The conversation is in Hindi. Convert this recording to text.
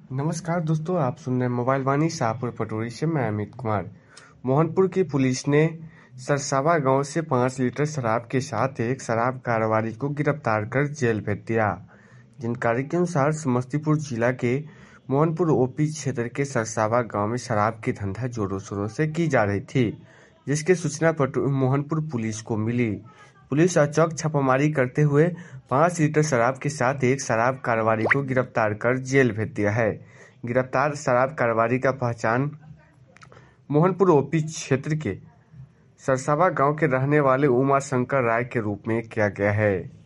नमस्कार दोस्तों, आप सुन रहे हैं मोबाइल वाणी शाहपुर पटोरी से। मैं अमित कुमार। मोहनपुर की पुलिस ने सरसावा गांव से 5 लीटर शराब के साथ एक शराब कारोबारी को गिरफ्तार कर जेल भेज दिया। जानकारी के अनुसार समस्तीपुर जिला के मोहनपुर ओपी क्षेत्र के सरसावा गांव में शराब की धंधा जोरों शोरों से की जा रही थी, जिसकी सूचना मोहनपुर पुलिस को मिली। पुलिस अचौक छापामारी करते हुए 5 लीटर शराब के साथ एक शराब कारोबारी को गिरफ्तार कर जेल भेज दिया है। गिरफ्तार शराब कारोबारी का पहचान मोहनपुर ओपी क्षेत्र के सरसावा गांव के रहने वाले उमा शंकर राय के रूप में किया गया है।